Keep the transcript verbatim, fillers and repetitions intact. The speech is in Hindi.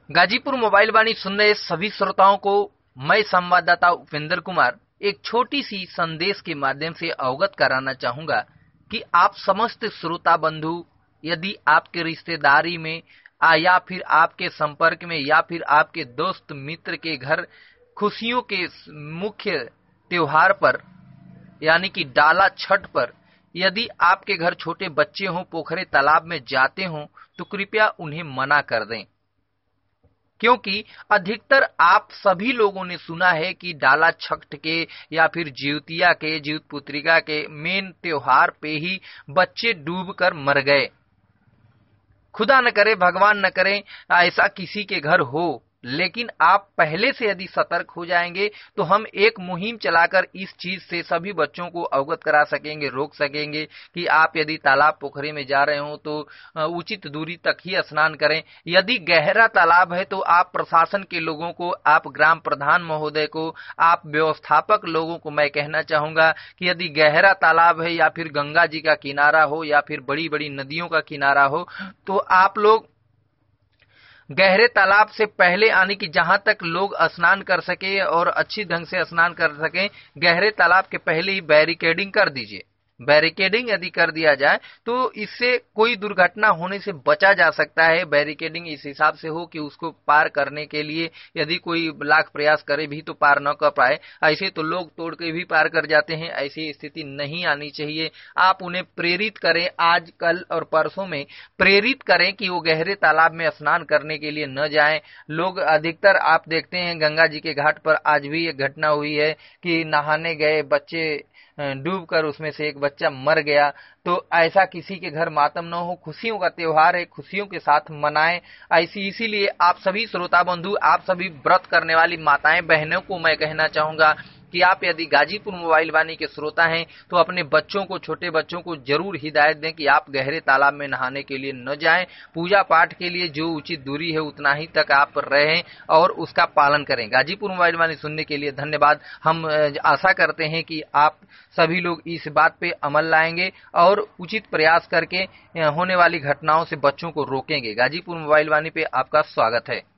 गाजीपुर मोबाइल वाणी सुन रहे सभी श्रोताओं को मैं संवाददाता उपेंद्र कुमार एक छोटी सी संदेश के माध्यम से अवगत कराना चाहूंगा कि आप समस्त श्रोता बंधु यदि आपके रिश्तेदारी में आ, या फिर आपके संपर्क में या फिर आपके दोस्त मित्र के घर खुशियों के मुख्य त्योहार पर यानी कि डाला छठ पर यदि आपके घर छोटे बच्चे हों, पोखरे तालाब में जाते हों, तो कृपया उन्हें मना कर दें, क्योंकि अधिकतर आप सभी लोगों ने सुना है कि डाला छठ के या फिर जिउतिया के जिउत पुत्रिका के मेन त्योहार पे ही बच्चे डूबकर मर गए। खुदा न करे, भगवान न करे ऐसा किसी के घर हो, लेकिन आप पहले से यदि सतर्क हो जाएंगे तो हम एक मुहिम चलाकर इस चीज से सभी बच्चों को अवगत करा सकेंगे, रोक सकेंगे कि आप यदि तालाब पोखरे में जा रहे हो तो उचित दूरी तक ही स्नान करें। यदि गहरा तालाब है तो आप प्रशासन के लोगों को, आप ग्राम प्रधान महोदय को, आप व्यवस्थापक लोगों को मैं कहना चाहूंगा कि यदि गहरा तालाब है या फिर गंगा जी का किनारा हो या फिर बड़ी बड़ी नदियों का किनारा हो तो आप लोग गहरे तालाब से पहले आने की, जहां तक लोग स्नान कर सके और अच्छी ढंग से स्नान कर सके, गहरे तालाब के पहले ही बैरिकेडिंग कर दीजिए। बैरिकेडिंग यदि कर दिया जाए तो इससे कोई दुर्घटना होने से बचा जा सकता है। बैरिकेडिंग इस हिसाब से हो कि उसको पार करने के लिए यदि कोई लाख प्रयास करे भी तो पार न कर पाए। ऐसे तो लोग तोड़ के भी पार कर जाते हैं, ऐसी स्थिति नहीं आनी चाहिए। आप उन्हें प्रेरित करें, आज कल और परसों में प्रेरित करें कि वो गहरे तालाब में स्नान करने के लिए न जाएं। लोग अधिकतर आप देखते हैं गंगा जी के घाट पर आज भी एक घटना हुई है कि नहाने गए बच्चे डूब कर उसमें से एक बच्चा मर गया। तो ऐसा किसी के घर मातम न हो, खुशियों का त्योहार है, खुशियों के साथ मनाएं। ऐसी इसीलिए आप सभी श्रोता बंधु, आप सभी व्रत करने वाली माताएं बहनों को मैं कहना चाहूंगा कि आप यदि गाजीपुर मोबाइल वाणी के श्रोता हैं तो अपने बच्चों को, छोटे बच्चों को जरूर हिदायत दें कि आप गहरे तालाब में नहाने के लिए न जाएं। पूजा पाठ के लिए जो उचित दूरी है उतना ही तक आप रहें और उसका पालन करें। गाजीपुर मोबाइल वाणी सुनने के लिए धन्यवाद। हम आशा करते हैं कि आप सभी लोग इस बात पे अमल लाएंगे और उचित प्रयास करके होने वाली घटनाओं से बच्चों को रोकेंगे। गाजीपुर मोबाइल वाणी पे आपका स्वागत है।